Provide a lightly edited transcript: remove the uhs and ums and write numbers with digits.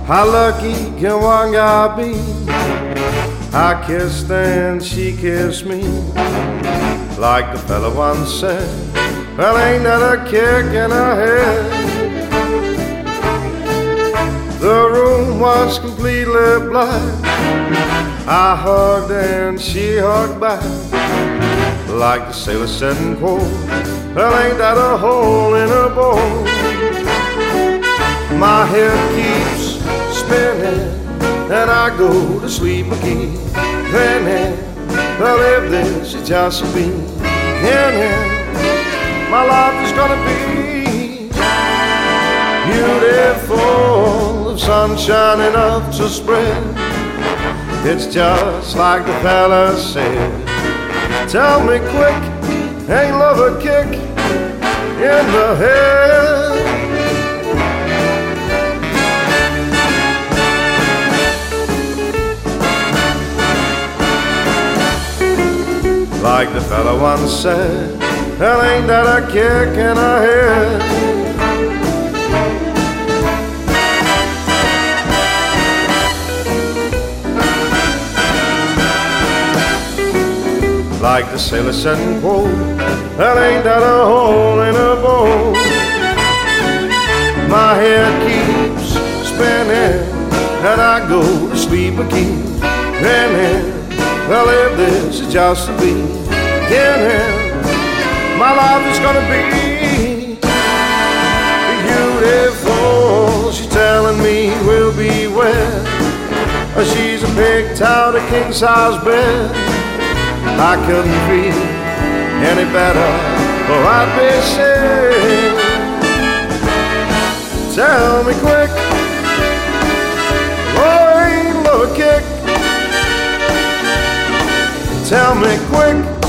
How lucky can one guy be? I kissed and she kissed me, like the fella once said. Well, ain't that a kick in her head? The room was completely black. I hugged and she hugged back, like the sailor said in quote. Well, ain't that a hole in her boat? My head keeps spinning and I go to sleep again. Well, if this is just a beginning, my life is gonna be beautiful, the sunshine enough to spread. It's just like the fella said. Tell me quick, ain't love a kick in the head? Like the fella once said, well, ain't that a kick in her head? Like the sailor said in quote, well, ain't that a hole in her boat? My head keeps spinning and I go to sleep again. Well, if this is just the beginning, my life is gonna be beautiful. She's telling me we'll be wed. She's a picked out a king-size bed. I couldn't feel any better, or I'd be sick. Tell me quick, oh, ain't love a kick? Tell me quick,